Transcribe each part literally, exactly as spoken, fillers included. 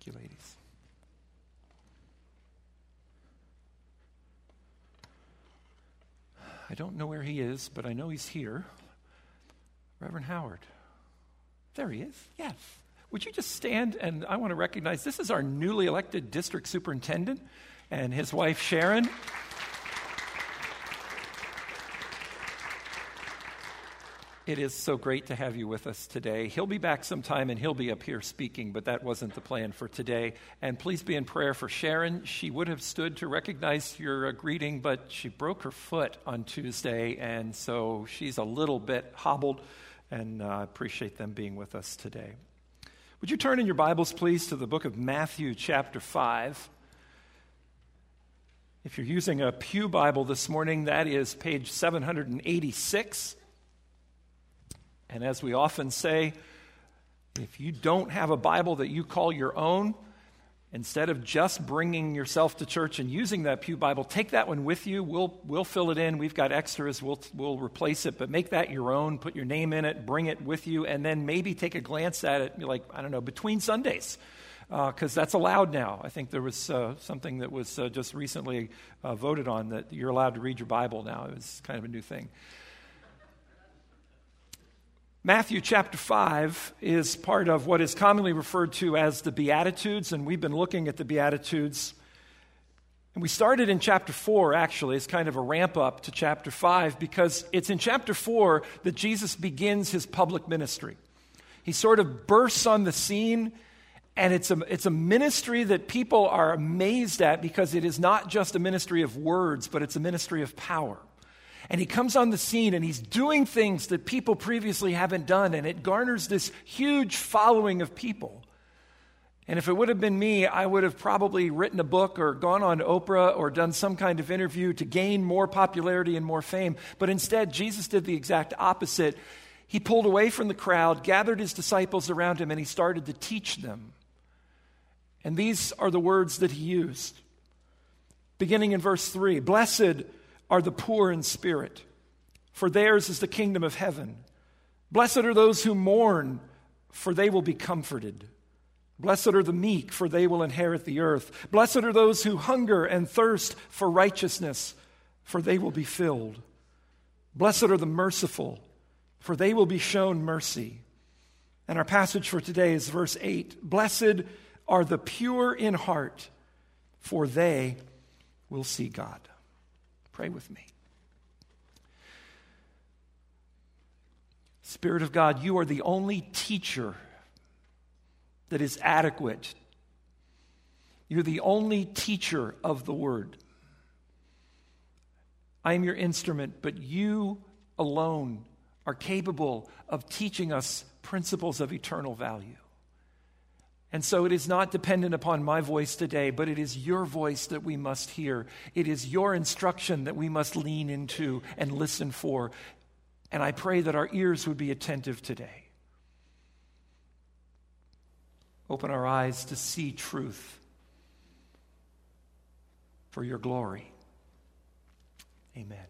Thank you, ladies. I don't know where he is, but I know he's here. Reverend Howard. There he is. Yes. Would you just stand, and I want to recognize this is our newly elected district superintendent and his wife, Sharon. It is so great to have you with us today. He'll be back sometime, and he'll be up here speaking, but that wasn't the plan for today. And please be in prayer for Sharon. She would have stood to recognize your uh, greeting, but she broke her foot on Tuesday, and so she's a little bit hobbled, and I uh, appreciate them being with us today. Would you turn in your Bibles, please, to the book of Matthew, chapter five. If you're using a Pew Bible this morning, that is page seven hundred eighty-six. And as we often say, if you don't have a Bible that you call your own, instead of just bringing yourself to church and using that Pew Bible, take that one with you. We'll we'll fill it in. We've got extras. We'll we'll replace it, but make that your own. Put your name in it. Bring it with you, and then maybe take a glance at it, like, I don't know, between Sundays, because uh, that's allowed now. I think there was uh, something that was uh, just recently uh, voted on that you're allowed to read your Bible now. It was kind of a new thing. Matthew chapter five is part of what is commonly referred to as the Beatitudes, and we've been looking at the Beatitudes. And we started in chapter four, actually, as kind of a ramp up to chapter five, because it's in chapter four that Jesus begins his public ministry. He sort of bursts on the scene, and it's a, it's a ministry that people are amazed at because it is not just a ministry of words, but it's a ministry of power. And he comes on the scene and he's doing things that people previously haven't done, and it garners this huge following of people. And if it would have been me, I would have probably written a book or gone on Oprah or done some kind of interview to gain more popularity and more fame. But instead, Jesus did the exact opposite. He pulled away from the crowd, gathered his disciples around him, and he started to teach them. And these are the words that he used. Beginning in verse three, "Blessed are the poor in spirit, for theirs is the kingdom of heaven. Blessed are those who mourn, for they will be comforted. Blessed are the meek, for they will inherit the earth. Blessed are those who hunger and thirst for righteousness, for they will be filled. Blessed are the merciful, for they will be shown mercy." And our passage for today is verse eight. "Blessed are the pure in heart, for they will see God." Pray with me. Spirit of God, you are the only teacher that is adequate. You're the only teacher of the word. I am your instrument, but you alone are capable of teaching us principles of eternal value. And so it is not dependent upon my voice today, but it is your voice that we must hear. It is your instruction that we must lean into and listen for. And I pray that our ears would be attentive today. Open our eyes to see truth for your glory. Amen.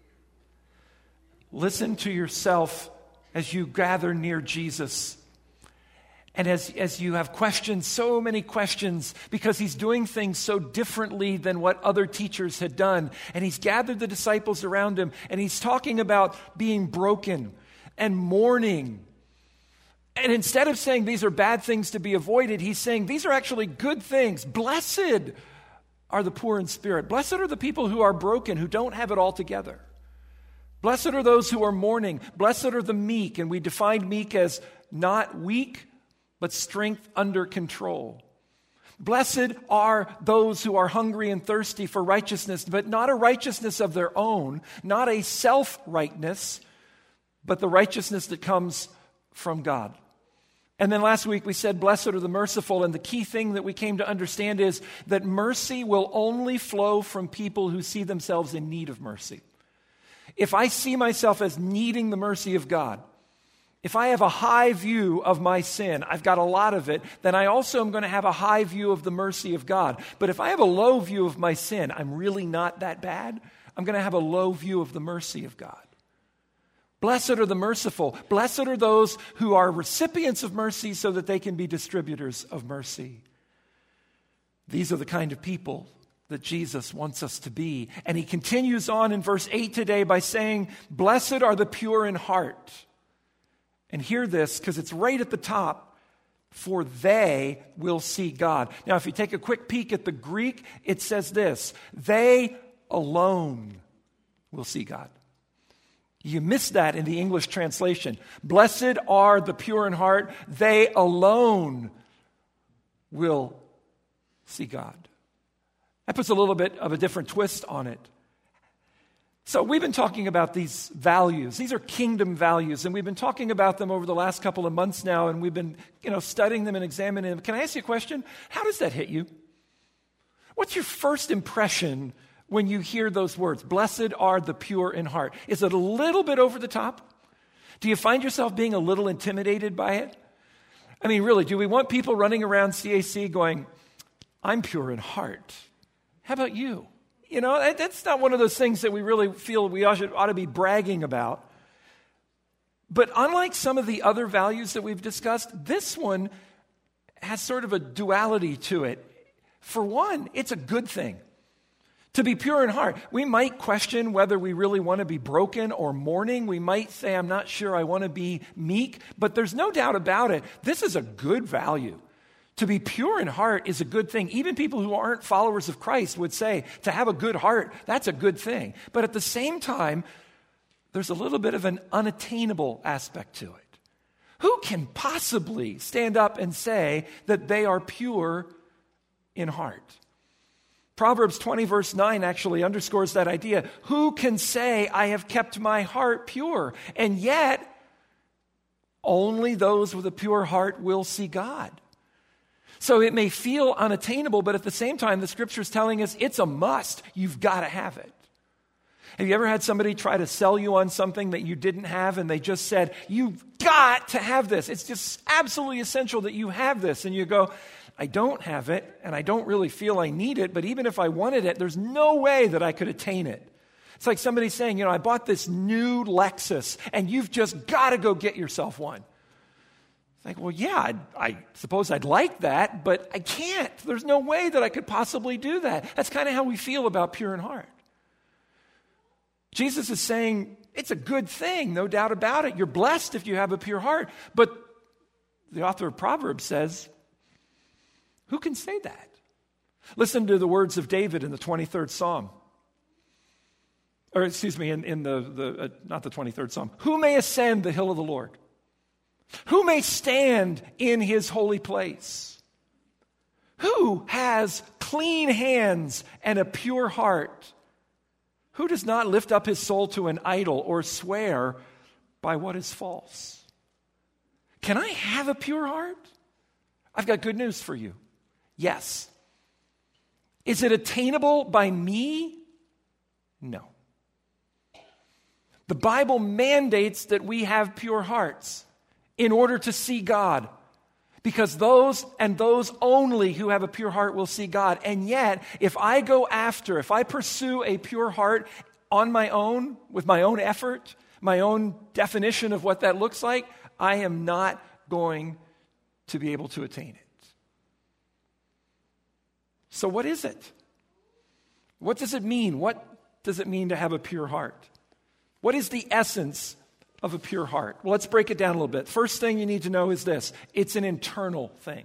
Listen to yourself as you gather near Jesus. And as, as you have questions, so many questions, because he's doing things so differently than what other teachers had done. And he's gathered the disciples around him, and he's talking about being broken and mourning. And instead of saying these are bad things to be avoided, he's saying these are actually good things. Blessed are the poor in spirit. Blessed are the people who are broken, who don't have it all together. Blessed are those who are mourning. Blessed are the meek. And we defined meek as not weak, but strength under control. Blessed are those who are hungry and thirsty for righteousness, but not a righteousness of their own, not a self-rightness, but the righteousness that comes from God. And then last week we said, blessed are the merciful, and the key thing that we came to understand is that mercy will only flow from people who see themselves in need of mercy. If I see myself as needing the mercy of God, if I have a high view of my sin, I've got a lot of it, then I also am going to have a high view of the mercy of God. But if I have a low view of my sin, I'm really not that bad, I'm going to have a low view of the mercy of God. Blessed are the merciful. Blessed are those who are recipients of mercy so that they can be distributors of mercy. These are the kind of people that Jesus wants us to be. And he continues on in verse eight today by saying, blessed are the pure in heart. And hear this, because it's right at the top, for they will see God. Now, if you take a quick peek at the Greek, it says this, they alone will see God. You miss that in the English translation. Blessed are the pure in heart, they alone will see God. That puts a little bit of a different twist on it. So we've been talking about these values. These are kingdom values, and we've been talking about them over the last couple of months now, and we've been, you know, studying them and examining them. Can I ask you a question? How does that hit you? What's your first impression when you hear those words? Blessed are the pure in heart. Is it a little bit over the top? Do you find yourself being a little intimidated by it? I mean, really, do we want people running around C A C going, I'm pure in heart? How about you? You know, that, that's not one of those things that we really feel we ought, ought to be bragging about. But unlike some of the other values that we've discussed, this one has sort of a duality to it. For one, it's a good thing. To be pure in heart. We might question whether we really want to be broken or mourning. We might say, I'm not sure I want to be meek. But there's no doubt about it. This is a good value. To be pure in heart is a good thing. Even people who aren't followers of Christ would say to have a good heart, that's a good thing. But at the same time, there's a little bit of an unattainable aspect to it. Who can possibly stand up and say that they are pure in heart? Proverbs twenty verse nine actually underscores that idea. Who can say, I have kept my heart pure? And yet, only those with a pure heart will see God. So it may feel unattainable, but at the same time, the scripture is telling us it's a must. You've got to have it. Have you ever had somebody try to sell you on something that you didn't have and they just said, you've got to have this. It's just absolutely essential that you have this. And you go, I don't have it and I don't really feel I need it, but even if I wanted it, there's no way that I could attain it. It's like somebody saying, you know, I bought this new Lexus and you've just got to go get yourself one. It's like, well, yeah, I, I suppose I'd like that, but I can't. There's no way that I could possibly do that. That's kind of how we feel about pure in heart. Jesus is saying it's a good thing, no doubt about it. You're blessed if you have a pure heart. But the author of Proverbs says, who can say that? Listen to the words of David in the twenty-third Psalm. Or excuse me, in, in the, the uh, not the twenty-third Psalm. Who may ascend the hill of the Lord? Who may stand in his holy place? Who has clean hands and a pure heart? Who does not lift up his soul to an idol or swear by what is false? Can I have a pure heart? I've got good news for you. Yes. Is it attainable by me? No. The Bible mandates that we have pure hearts in order to see God. Because those and those only who have a pure heart will see God. And yet, if I go after, if I pursue a pure heart on my own, with my own effort, my own definition of what that looks like, I am not going to be able to attain it. So what is it? What does it mean? What does it mean to have a pure heart? What is the essence of a pure heart? Well, let's break it down a little bit. First thing you need to know is this. It's an internal thing.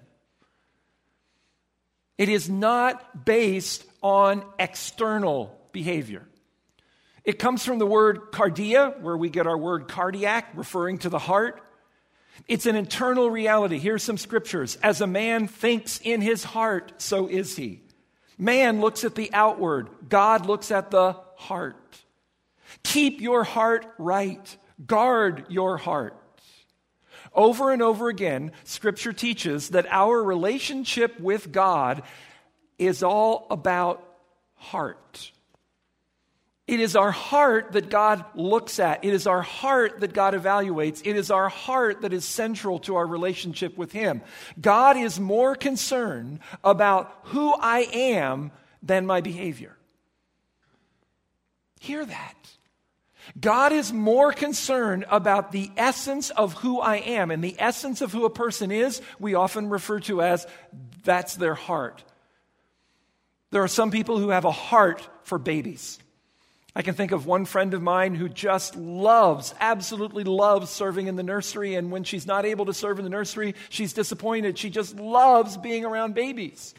It is not based on external behavior. It comes from the word cardia, where we get our word cardiac, referring to the heart. It's an internal reality. Here's some scriptures. As a man thinks in his heart, so is he. Man looks at the outward. God looks at the heart. Keep your heart right. Guard your heart. Over and over again, Scripture teaches that our relationship with God is all about heart. It is our heart that God looks at. It is our heart that God evaluates. It is our heart that is central to our relationship with Him. God is more concerned about who I am than my behavior. Hear that. God is more concerned about the essence of who I am. And the essence of who a person is, we often refer to as, that's their heart. There are some people who have a heart for babies. I can think of one friend of mine who just loves, absolutely loves serving in the nursery, and when she's not able to serve in the nursery, she's disappointed. She just loves being around babies.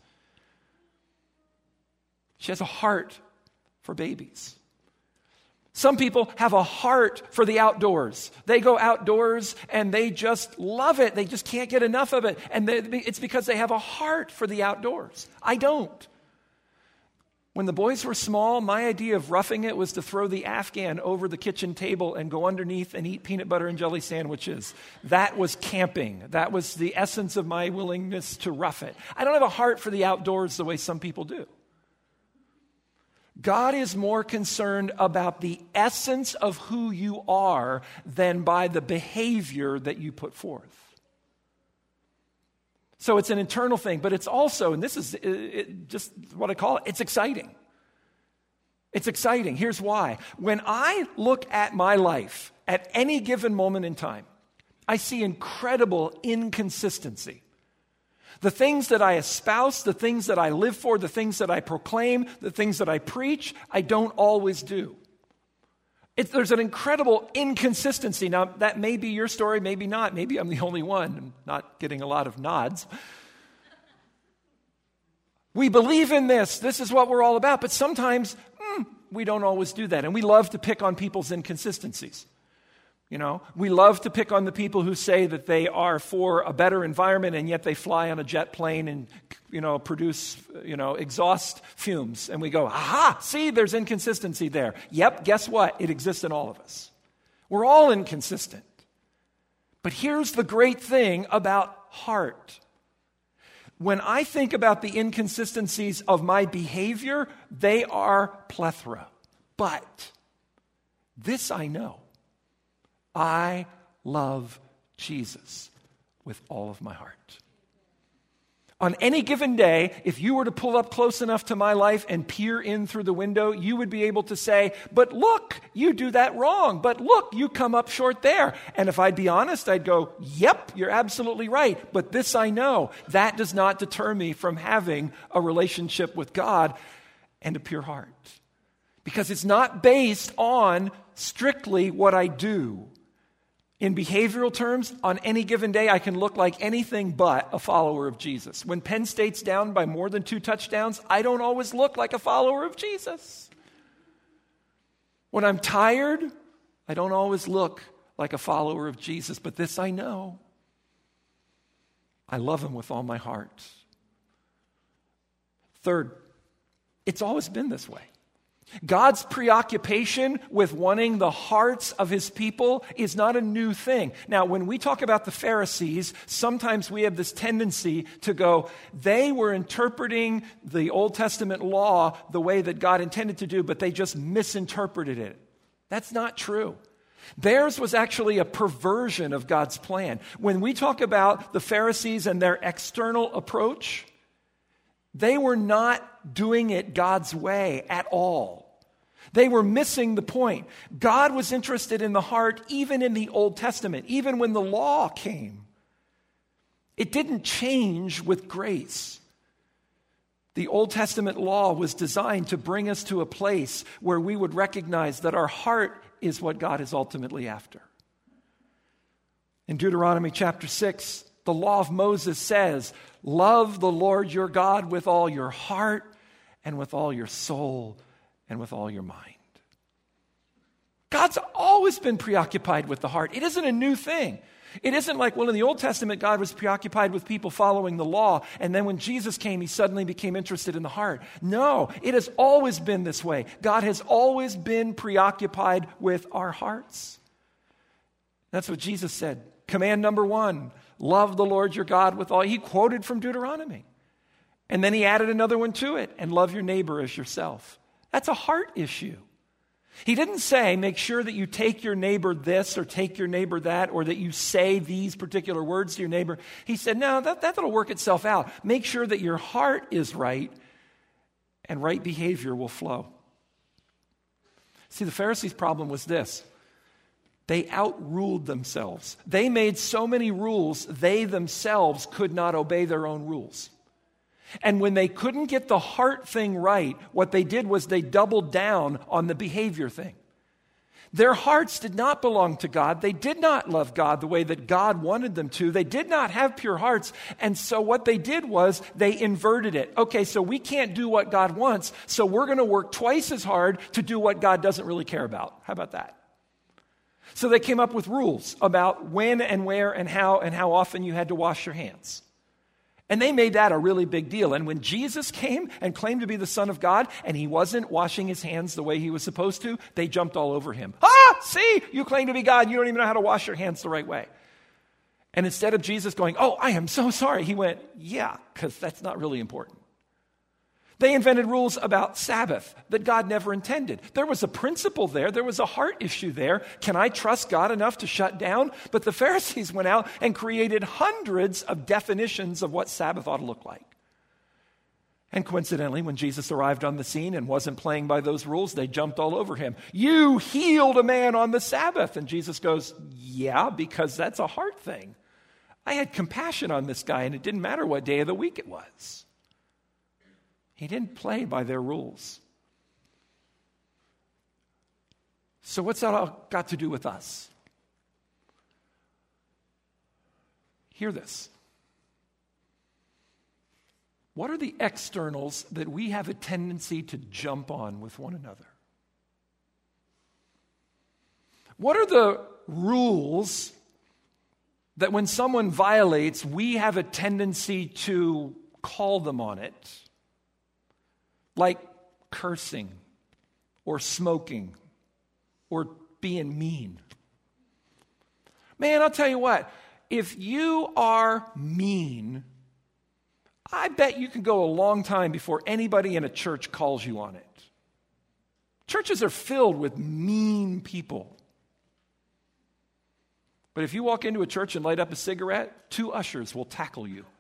She has a heart for babies. Some people have a heart for the outdoors. They go outdoors and they just love it. They just can't get enough of it. And they, it's because they have a heart for the outdoors. I don't. When the boys were small, my idea of roughing it was to throw the Afghan over the kitchen table and go underneath and eat peanut butter and jelly sandwiches. That was camping. That was the essence of my willingness to rough it. I don't have a heart for the outdoors the way some people do. God is more concerned about the essence of who you are than by the behavior that you put forth. So it's an internal thing, but it's also, and this is it, just what I call it, it's exciting. It's exciting. Here's why. When I look at my life at any given moment in time, I see incredible inconsistency. The things that I espouse, the things that I live for, the things that I proclaim, the things that I preach, I don't always do. It, there's an incredible inconsistency. Now, that may be your story, maybe not. Maybe I'm the only one. I'm not getting a lot of nods. We believe in this. This is what we're all about. But sometimes mm, we don't always do that. And we love to pick on people's inconsistencies. You know, we love to pick on the people who say that they are for a better environment and yet they fly on a jet plane and, you know, produce, you know, exhaust fumes. And we go, aha, see, there's inconsistency there. Yep, guess what? It exists in all of us. We're all inconsistent. But here's the great thing about heart. When I think about the inconsistencies of my behavior, they are plethora. But this I know. I love Jesus with all of my heart. On any given day, if you were to pull up close enough to my life and peer in through the window, you would be able to say, but look, you do that wrong. But look, you come up short there. And if I'd be honest, I'd go, yep, you're absolutely right. But this I know, that does not deter me from having a relationship with God and a pure heart. Because it's not based on strictly what I do. In behavioral terms, on any given day, I can look like anything but a follower of Jesus. When Penn State's down by more than two touchdowns, I don't always look like a follower of Jesus. When I'm tired, I don't always look like a follower of Jesus. But this I know. I love him with all my heart. Third, it's always been this way. God's preoccupation with wanting the hearts of his people is not a new thing. Now, when we talk about the Pharisees, sometimes we have this tendency to go, they were interpreting the Old Testament law the way that God intended to do, but they just misinterpreted it. That's not true. Theirs was actually a perversion of God's plan. When we talk about the Pharisees and their external approach, they were not doing it God's way at all. They were missing the point. God was interested in the heart even in the Old Testament, even when the law came. It didn't change with grace. The Old Testament law was designed to bring us to a place where we would recognize that our heart is what God is ultimately after. In Deuteronomy chapter six, the law of Moses says, love the Lord your God with all your heart and with all your soul and with all your mind. God's always been preoccupied with the heart. It isn't a new thing. It isn't like, well, in the Old Testament, God was preoccupied with people following the law, and then when Jesus came, he suddenly became interested in the heart. No, it has always been this way. God has always been preoccupied with our hearts. That's what Jesus said. Command number one, love the Lord your God with all. He quoted from Deuteronomy. And then he added another one to it, and love your neighbor as yourself. That's a heart issue. He didn't say, make sure that you take your neighbor this or take your neighbor that, or that you say these particular words to your neighbor. He said, no, that, that'll work itself out. Make sure that your heart is right, and right behavior will flow. See, the Pharisees' problem was this. They outruled themselves. They made so many rules, they themselves could not obey their own rules. And when they couldn't get the heart thing right, what they did was they doubled down on the behavior thing. Their hearts did not belong to God. They did not love God the way that God wanted them to. They did not have pure hearts. And so what they did was they inverted it. Okay, so we can't do what God wants, so we're going to work twice as hard to do what God doesn't really care about. How about that? So they came up with rules about when and where and how and how often you had to wash your hands. And they made that a really big deal. And when Jesus came and claimed to be the Son of God, and he wasn't washing his hands the way he was supposed to, they jumped all over him. Ah, see, you claim to be God, you don't even know how to wash your hands the right way. And instead of Jesus going, oh, I am so sorry, he went, yeah, because that's not really important. They invented rules about Sabbath that God never intended. There was a principle there. There was a heart issue there. Can I trust God enough to shut down? But the Pharisees went out and created hundreds of definitions of what Sabbath ought to look like. And coincidentally, when Jesus arrived on the scene and wasn't playing by those rules, they jumped all over him. You healed a man on the Sabbath. And Jesus goes, yeah, because that's a heart thing. I had compassion on this guy, and it didn't matter what day of the week it was. He didn't play by their rules. So what's that all got to do with us? Hear this. What are the externals that we have a tendency to jump on with one another? What are the rules that when someone violates, we have a tendency to call them on it? Like cursing or smoking or being mean. Man, I'll tell you what, if you are mean, I bet you can go a long time before anybody in a church calls you on it. Churches are filled with mean people. But if you walk into a church and light up a cigarette, two ushers will tackle you.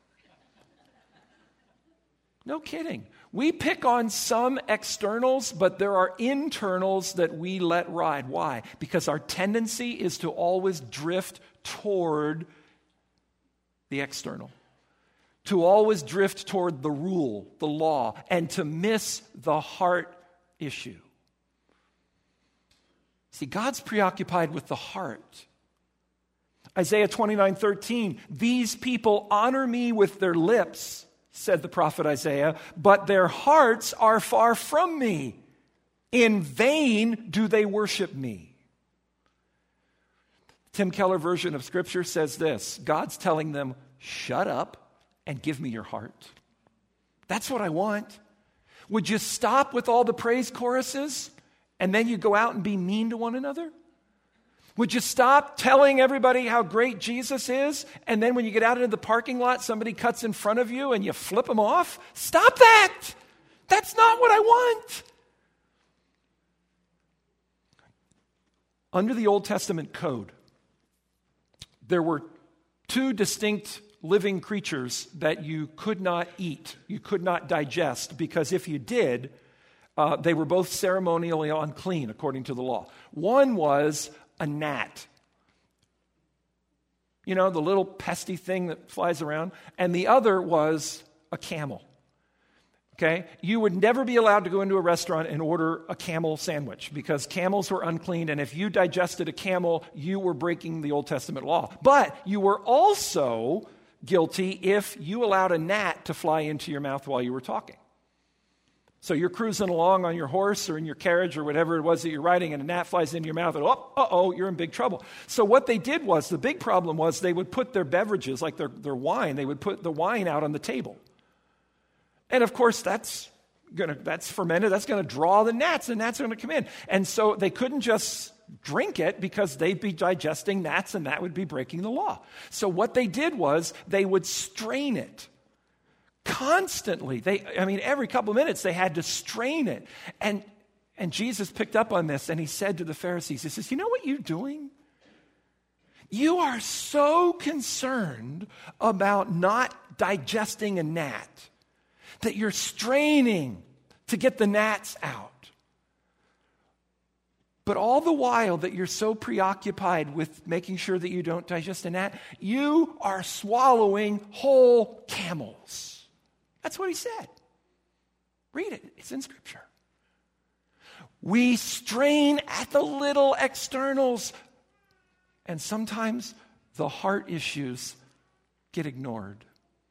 No kidding. We pick on some externals, but there are internals that we let ride. Why? Because our tendency is to always drift toward the external, to always drift toward the rule, the law, and to miss the heart issue. See, God's preoccupied with the heart. Isaiah twenty-nine thirteen, these people honor me with their lips, said the prophet Isaiah, but their hearts are far from me. In vain do they worship me. Tim Keller version of Scripture says this, God's telling them, shut up and give me your heart. That's what I want. Would you stop with all the praise choruses and then you go out and be mean to one another? Would you stop telling everybody how great Jesus is, and then when you get out into the parking lot, somebody cuts in front of you and you flip them off? Stop that! That's not what I want. Under the Old Testament code, there were two distinct living creatures that you could not eat, you could not digest, because if you did, uh, they were both ceremonially unclean according to the law. One was a gnat. You know, the little pesty thing that flies around. And the other was a camel. Okay? You would never be allowed to go into a restaurant and order a camel sandwich because camels were unclean, and if you digested a camel, you were breaking the Old Testament law. But you were also guilty if you allowed a gnat to fly into your mouth while you were talking. So you're cruising along on your horse or in your carriage or whatever it was that you're riding, and a gnat flies into your mouth, and oh, uh-oh, you're in big trouble. So what they did was, the big problem was they would put their beverages, like their, their wine, they would put the wine out on the table. And of course, that's gonna that's fermented, that's going to draw the gnats, the gnats are going to come in. And so they couldn't just drink it because they'd be digesting gnats, and that would be breaking the law. So what they did was they would strain it. Constantly. They, I mean, every couple of minutes they had to strain it. And, and Jesus picked up on this and he said to the Pharisees, he says, you know what you're doing? You are so concerned about not digesting a gnat that you're straining to get the gnats out. But all the while that you're so preoccupied with making sure that you don't digest a gnat, you are swallowing whole camels. That's what he said. Read it. It's in Scripture. We strain at the little externals, and sometimes the heart issues get ignored.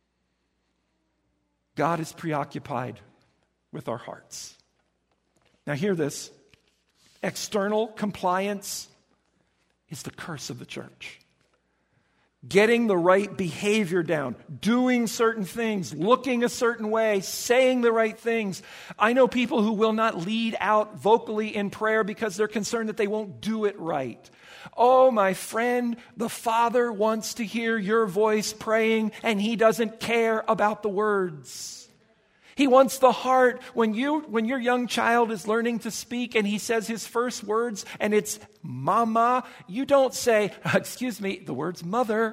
God is preoccupied with our hearts. Now hear this. External compliance is the curse of the church. Getting the right behavior down, doing certain things, looking a certain way, saying the right things. I know people who will not lead out vocally in prayer because they're concerned that they won't do it right. Oh, my friend, the Father wants to hear your voice praying, and He doesn't care about the words. He wants the heart. When you, when your young child is learning to speak and he says his first words and it's mama, you don't say, excuse me, the word's mother.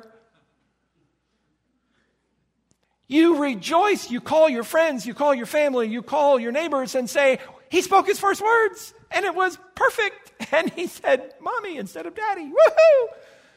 You rejoice. You call your friends, you call your family, you call your neighbors and say, he spoke his first words and it was perfect. And he said, mommy instead of daddy. Woohoo!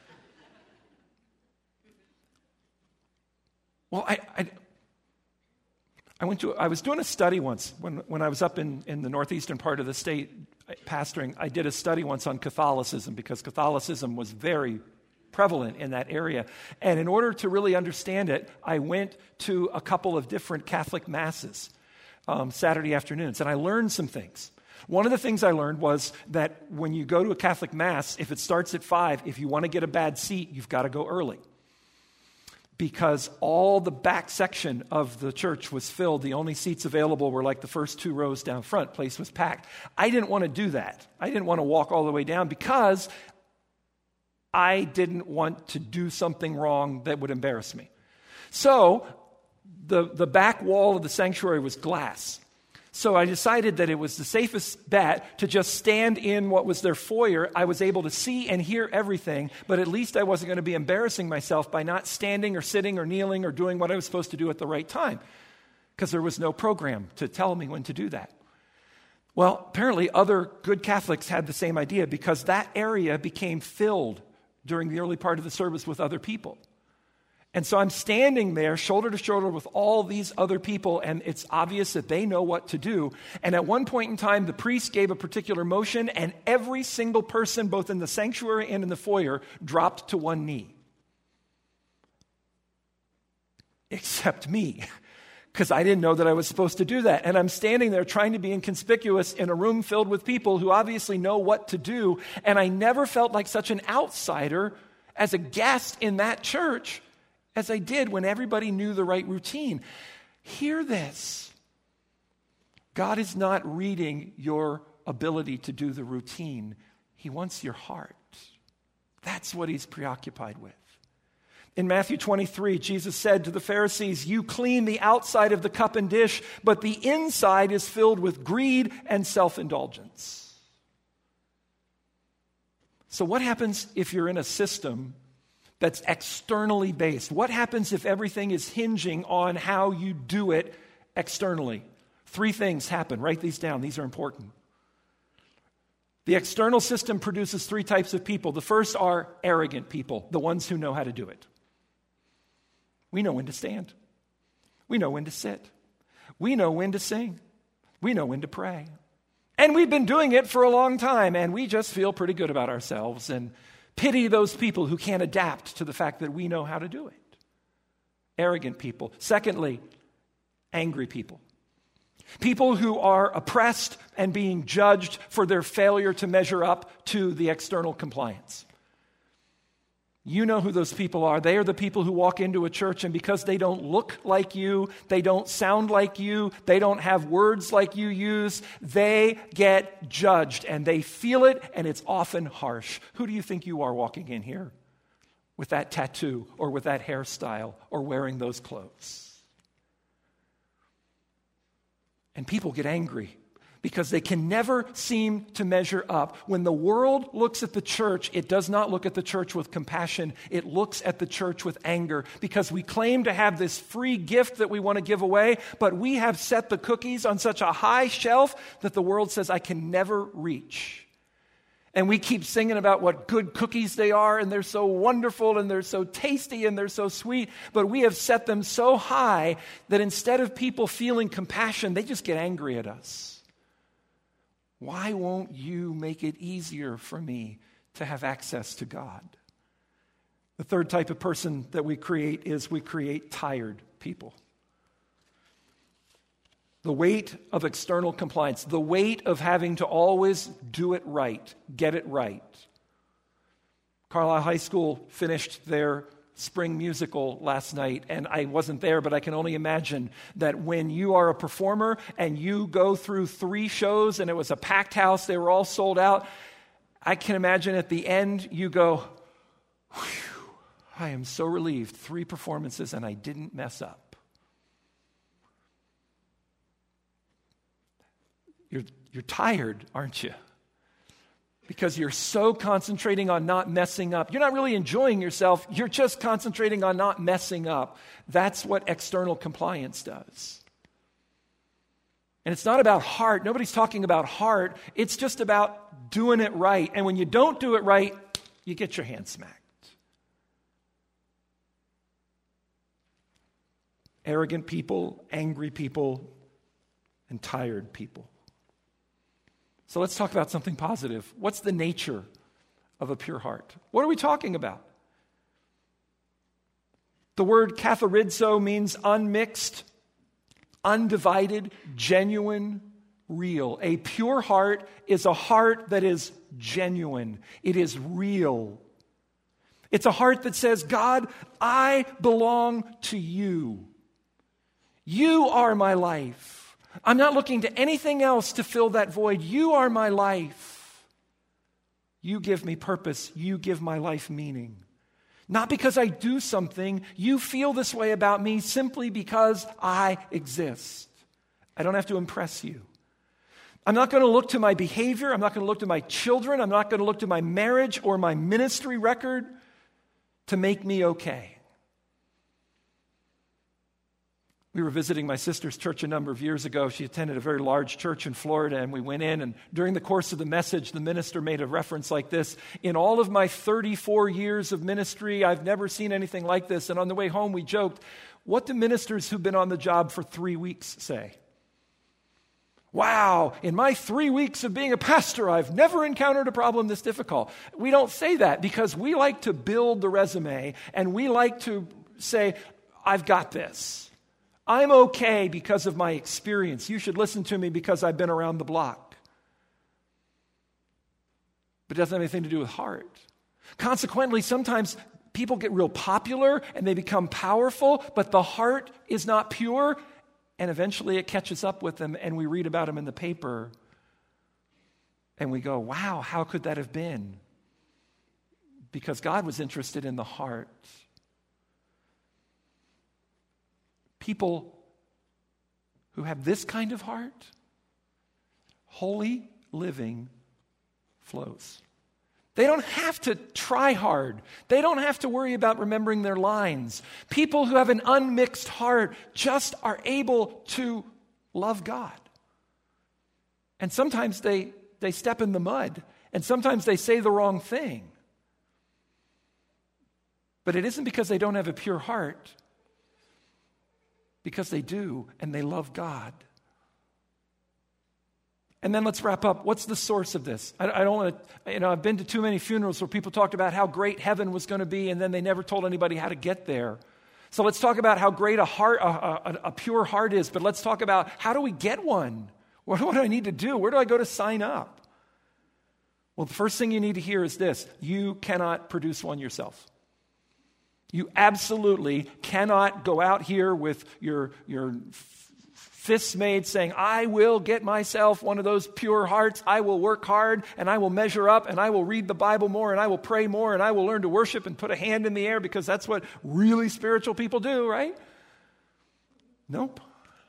Well, I... I I went to. I was doing a study once when, when I was up in, in the northeastern part of the state pastoring. I did a study once on Catholicism because Catholicism was very prevalent in that area. And in order to really understand it, I went to a couple of different Catholic masses um, Saturday afternoons, and I learned some things. One of the things I learned was that when you go to a Catholic mass, if it starts at five, if you want to get a bad seat, you've got to go early. Because all the back section of the church was filled. The only seats available were like the first two rows down front. Place was packed. I didn't want to do that. I didn't want to walk all the way down because I didn't want to do something wrong that would embarrass me. So the, the back wall of the sanctuary was glass. So I decided that it was the safest bet to just stand in what was their foyer. I was able to see and hear everything, but at least I wasn't going to be embarrassing myself by not standing or sitting or kneeling or doing what I was supposed to do at the right time, because there was no program to tell me when to do that. Well, apparently other good Catholics had the same idea, because that area became filled during the early part of the service with other people. And so I'm standing there shoulder to shoulder with all these other people, and it's obvious that they know what to do. And at one point in time, the priest gave a particular motion, and every single person, both in the sanctuary and in the foyer, dropped to one knee. Except me, because I didn't know that I was supposed to do that. And I'm standing there trying to be inconspicuous in a room filled with people who obviously know what to do, and I never felt like such an outsider as a guest in that church as I did when everybody knew the right routine. Hear this. God is not reading your ability to do the routine. He wants your heart. That's what He's preoccupied with. In Matthew twenty-three, Jesus said to the Pharisees, you clean the outside of the cup and dish, but the inside is filled with greed and self-indulgence. So what happens if you're in a system that's externally based? What happens if everything is hinging on how you do it externally? Three things happen. Write these down. These are important. The external system produces three types of people. The first are arrogant people, the ones who know how to do it. We know when to stand. We know when to sit. We know when to sing. We know when to pray. And we've been doing it for a long time, and we just feel pretty good about ourselves and pity those people who can't adapt to the fact that we know how to do it. Arrogant people. Secondly, angry people. People who are oppressed and being judged for their failure to measure up to the external compliance. You know who those people are. They are the people who walk into a church, and because they don't look like you, they don't sound like you, they don't have words like you use, they get judged, and they feel it, and it's often harsh. Who do you think you are walking in here with that tattoo or with that hairstyle or wearing those clothes? And people get angry because they can never seem to measure up. When the world looks at the church, it does not look at the church with compassion. It looks at the church with anger, because we claim to have this free gift that we want to give away, but we have set the cookies on such a high shelf that the world says, I can never reach. And we keep singing about what good cookies they are, and they're so wonderful, and they're so tasty, and they're so sweet. But we have set them so high that instead of people feeling compassion, they just get angry at us. Why won't you make it easier for me to have access to God? The third type of person that we create is we create tired people. The weight of external compliance, the weight of having to always do it right, get it right. Carlisle High School finished their spring musical last night, and I wasn't there, but I can only imagine that when you are a performer and you go through three shows and it was a packed house, they were all sold out, I can imagine at the end you go, whew, I am so relieved, three performances and I didn't mess up. You're, you're tired, aren't you? Because you're so concentrating on not messing up. You're not really enjoying yourself. You're just concentrating on not messing up. That's what external compliance does. And it's not about heart. Nobody's talking about heart. It's just about doing it right. And when you don't do it right, you get your hand smacked. Arrogant people, angry people, and tired people. So let's talk about something positive. What's the nature of a pure heart? What are we talking about? The word katharizo means unmixed, undivided, genuine, real. A pure heart is a heart that is genuine. It is real. It's a heart that says, God, I belong to you. You are my life. I'm not looking to anything else to fill that void. You are my life. You give me purpose. You give my life meaning. Not because I do something. You feel this way about me simply because I exist. I don't have to impress you. I'm not going to look to my behavior. I'm not going to look to my children. I'm not going to look to my marriage or my ministry record to make me okay. We were visiting my sister's church a number of years ago. She attended a very large church in Florida, and we went in, and during the course of the message, the minister made a reference like this: in all of my thirty-four years of ministry, I've never seen anything like this. And on the way home, we joked, what do ministers who've been on the job for three weeks say? Wow, in my three weeks of being a pastor, I've never encountered a problem this difficult. We don't say that because we like to build the resume, and we like to say, I've got this. I'm okay because of my experience. You should listen to me because I've been around the block. But it doesn't have anything to do with heart. Consequently, sometimes people get real popular and they become powerful, but the heart is not pure, and eventually it catches up with them, and we read about them in the paper, and we go, wow, how could that have been? Because God was interested in the heart. People who have this kind of heart, holy living flows. They don't have to try hard. They don't have to worry about remembering their lines. People who have an unmixed heart just are able to love God. And sometimes they, they step in the mud, and sometimes they say the wrong thing. But it isn't because they don't have a pure heart. Because they do, and they love God. And then let's wrap up. What's the source of this? I, I don't want to, you know, I've been to too many funerals where people talked about how great heaven was going to be, and then they never told anybody how to get there. So let's talk about how great a heart, a, a, a pure heart is, but let's talk about how do we get one? What, what do I need to do? Where do I go to sign up? Well, the first thing you need to hear is this: you cannot produce one yourself. You absolutely cannot go out here with your, your fists made saying, I will get myself one of those pure hearts. I will work hard, and I will measure up, and I will read the Bible more, and I will pray more, and I will learn to worship and put a hand in the air, because that's what really spiritual people do, right? Nope.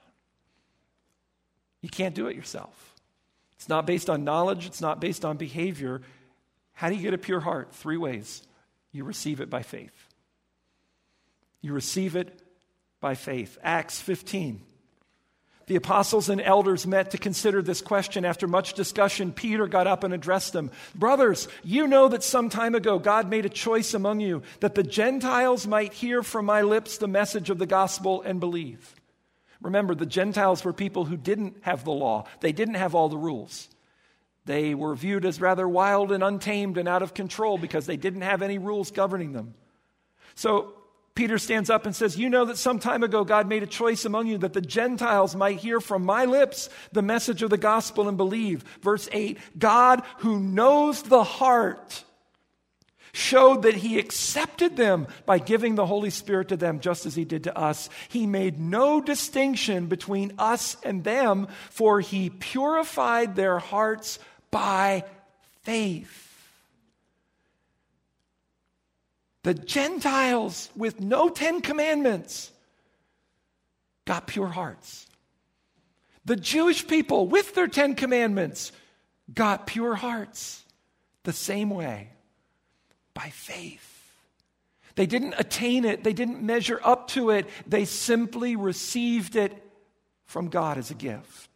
You can't do it yourself. It's not based on knowledge. It's not based on behavior. How do you get a pure heart? Three ways. You receive it by faith. You receive it by faith. Acts fifteen. the apostles and elders met to consider this question. After much discussion, Peter got up and addressed them. Brothers, you know that some time ago God made a choice among you that the Gentiles might hear from my lips the message of the gospel and believe. Remember, the Gentiles were people who didn't have the law. They didn't have all the rules. They were viewed as rather wild and untamed and out of control because they didn't have any rules governing them. So Peter stands up and says, you know that some time ago God made a choice among you that the Gentiles might hear from my lips the message of the gospel and believe. Verse eight, God who knows the heart showed that he accepted them by giving the Holy Spirit to them just as he did to us. He made no distinction between us and them, for he purified their hearts by faith. The Gentiles with no Ten Commandments got pure hearts. The Jewish people with their Ten Commandments got pure hearts the same way, by faith. They didn't attain it. They didn't measure up to it. They simply received it from God as a gift.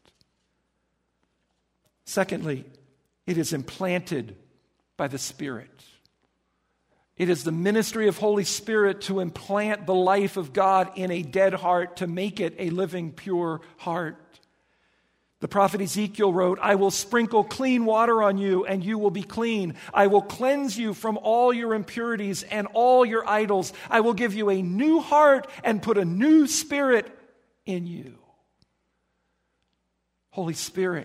Secondly, it is implanted by the Spirit. It is the ministry of Holy Spirit to implant the life of God in a dead heart, to make it a living, pure heart. The prophet Ezekiel wrote, I will sprinkle clean water on you, and you will be clean. I will cleanse you from all your impurities and all your idols. I will give you a new heart and put a new spirit in you. Holy Spirit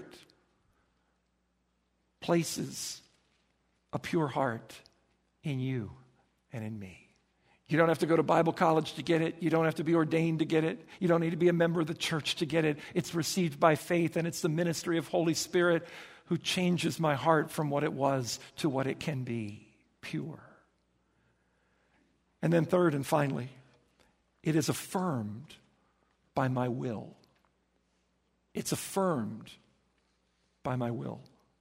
places a pure heart in you and in me. You don't have to go to Bible college to get it. You don't have to be ordained to get it. You don't need to be a member of the church to get it. It's received by faith, and it's the ministry of Holy Spirit who changes my heart from what it was to what it can be, pure. And then third and finally, it is affirmed by my will. It's affirmed by my will.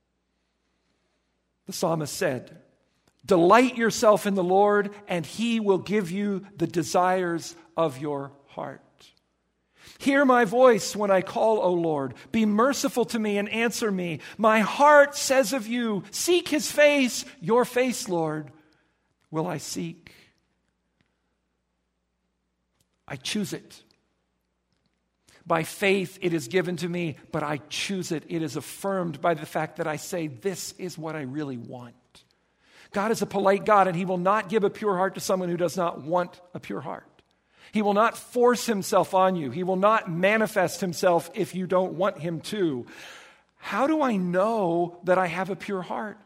The psalmist said, delight yourself in the Lord, and he will give you the desires of your heart. Hear my voice when I call, O Lord. Be merciful to me and answer me. My heart says of you, seek his face. Your face, Lord, will I seek. I choose it. By faith it is given to me, but I choose it. It is affirmed by the fact that I say, this is what I really want. God is a polite God, and he will not give a pure heart to someone who does not want a pure heart. He will not force himself on you. He will not manifest himself if you don't want him to. How do I know that I have a pure heart?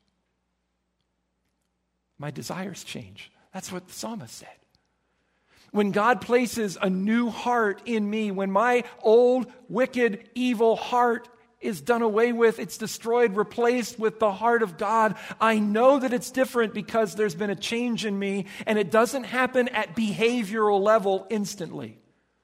My desires change. That's what the psalmist said. When God places a new heart in me, when my old, wicked, evil heart is done away with, it's destroyed, replaced with the heart of God, I know that it's different because there's been a change in me, and it doesn't happen at behavioral level instantly.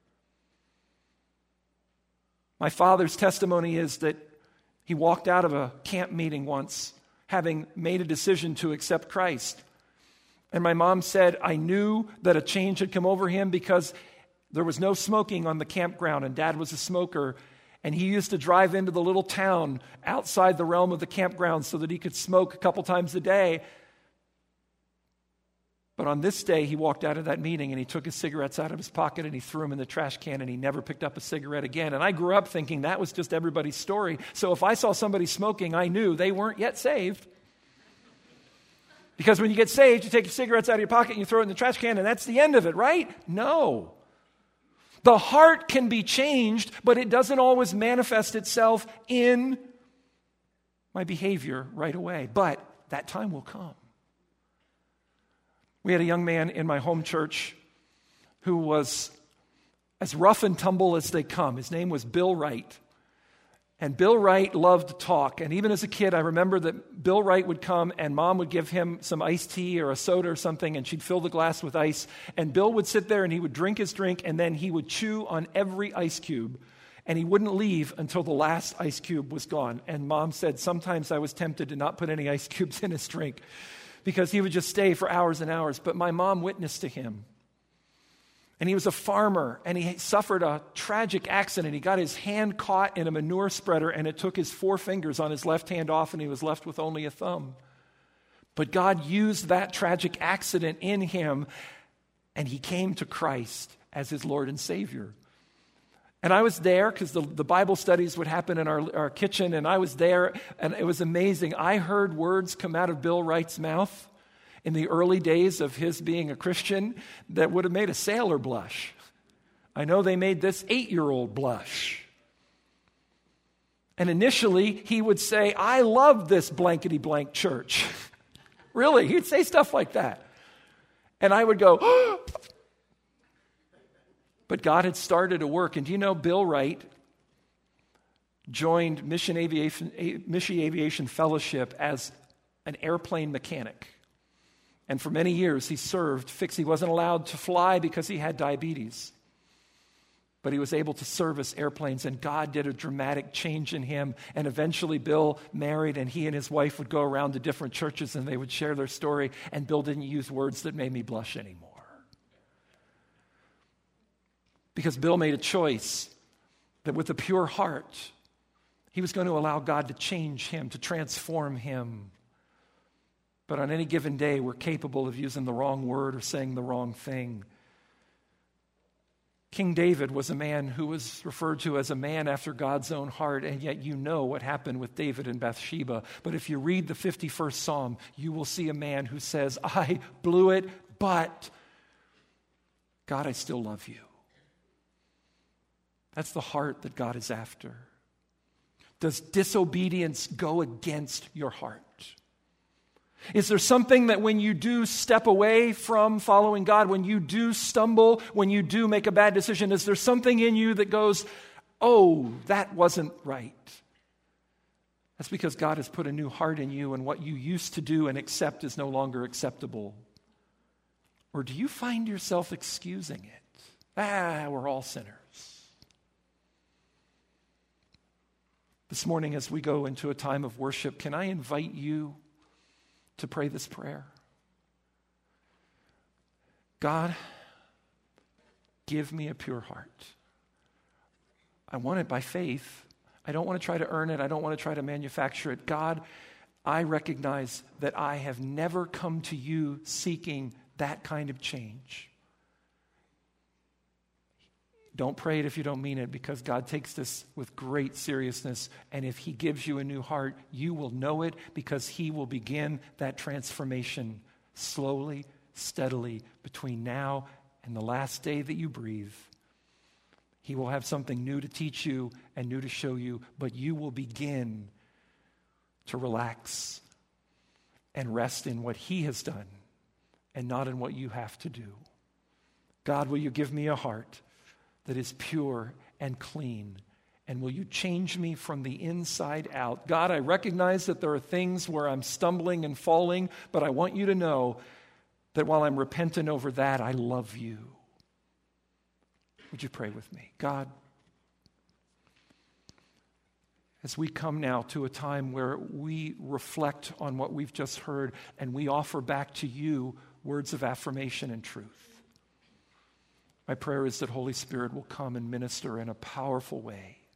My father's testimony is that he walked out of a camp meeting once, having made a decision to accept Christ. And my mom said, I knew that a change had come over him because there was no smoking on the campground, and Dad was a smoker. And he used to drive into the little town outside the realm of the campground so that he could smoke a couple times a day. But on this day, he walked out of that meeting and he took his cigarettes out of his pocket and he threw them in the trash can, and he never picked up a cigarette again. And I grew up thinking that was just everybody's story. So if I saw somebody smoking, I knew they weren't yet saved. Because when you get saved, you take your cigarettes out of your pocket and you throw it in the trash can, and that's the end of it, right? No. The heart can be changed, but it doesn't always manifest itself in my behavior right away. But that time will come. We had a young man in my home church who was as rough and tumble as they come. His name was Bill Wright. And Bill Wright loved to talk. And even as a kid, I remember that Bill Wright would come and Mom would give him some iced tea or a soda or something, and she'd fill the glass with ice. And Bill would sit there and he would drink his drink, and then he would chew on every ice cube. And he wouldn't leave until the last ice cube was gone. And Mom said, sometimes I was tempted to not put any ice cubes in his drink because he would just stay for hours and hours. But my mom witnessed to him. And he was a farmer, and he suffered a tragic accident. He got his hand caught in a manure spreader, and it took his four fingers on his left hand off, and he was left with only a thumb. But God used that tragic accident in him, and he came to Christ as his Lord and Savior. And I was there because the, the Bible studies would happen in our, our kitchen, and I was there, and it was amazing. I heard words come out of Bill Wright's mouth in the early days of his being a Christian that would have made a sailor blush. I know they made this eight-year-old blush. And initially, he would say, I love this blankety-blank church. Really, he'd say stuff like that. And I would go, oh! But God had started a work. And do you know Bill Wright joined Mission Aviation, Mission Aviation Fellowship as an airplane mechanic. And for many years he served, fix, he wasn't allowed to fly because he had diabetes. But he was able to service airplanes, and God did a dramatic change in him. And eventually Bill married, and he and his wife would go around to different churches and they would share their story, and Bill didn't use words that made me blush anymore. Because Bill made a choice that with a pure heart, he was going to allow God to change him, to transform him. But on any given day, we're capable of using the wrong word or saying the wrong thing. King David was a man who was referred to as a man after God's own heart, and yet you know what happened with David and Bathsheba. But if you read the fifty-first Psalm, you will see a man who says, I blew it, but God, I still love you. That's the heart that God is after. Does disobedience go against your heart? Is there something that when you do step away from following God, when you do stumble, when you do make a bad decision, is there something in you that goes, oh, that wasn't right? That's because God has put a new heart in you, and what you used to do and accept is no longer acceptable. Or do you find yourself excusing it? Ah, we're all sinners. This morning, as we go into a time of worship, can I invite you to pray this prayer? God, give me a pure heart. I want it by faith. I don't want to try to earn it. I don't want to try to manufacture it. God, I recognize that I have never come to you seeking that kind of change. Don't pray it if you don't mean it, because God takes this with great seriousness. And if he gives you a new heart, you will know it, because he will begin that transformation slowly, steadily between now and the last day that you breathe. He will have something new to teach you and new to show you, but you will begin to relax and rest in what he has done and not in what you have to do. God, will you give me a heart that is pure and clean? And will you change me from the inside out? God, I recognize that there are things where I'm stumbling and falling, but I want you to know that while I'm repentant over that, I love you. Would you pray with me? God, as we come now to a time where we reflect on what we've just heard and we offer back to you words of affirmation and truth, my prayer is that Holy Spirit will come and minister in a powerful way.